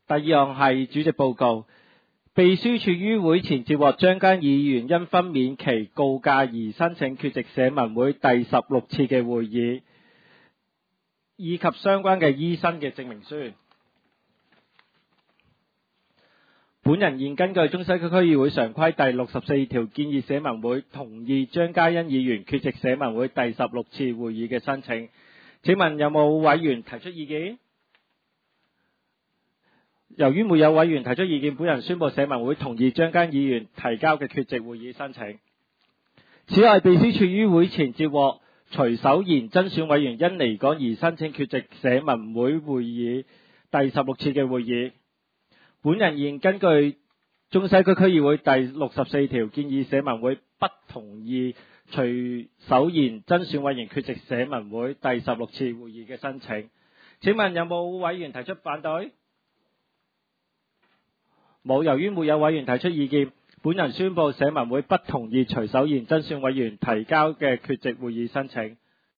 第二項係主席報告。秘書處於會前接獲張家議員因分娩期告假而申請缺席社民會第16次嘅會議，以及相關嘅醫生嘅證明書。本人現根據中西區區議會常規第64條建議社民會同意張嘉欣議員缺席社民會第16次會議嘅申請。請問有冇委員提出意見？由於沒有委員提出意見，本人宣布社民會同意張嘉欣議員提交嘅缺席會議申請。此外，秘書處於會前接獲徐守賢增選委員因離港而申請缺席社民會會議第16次嘅會議。本人現根據中西區區議會第64條建議社民會不同意徐守賢增選委員缺席社民會第16次會議嘅申請。請問有冇委員提出反對？冇。由於沒有委員提出意見，本人宣布社民會不同意徐守賢增選委員提交嘅缺席會議申請。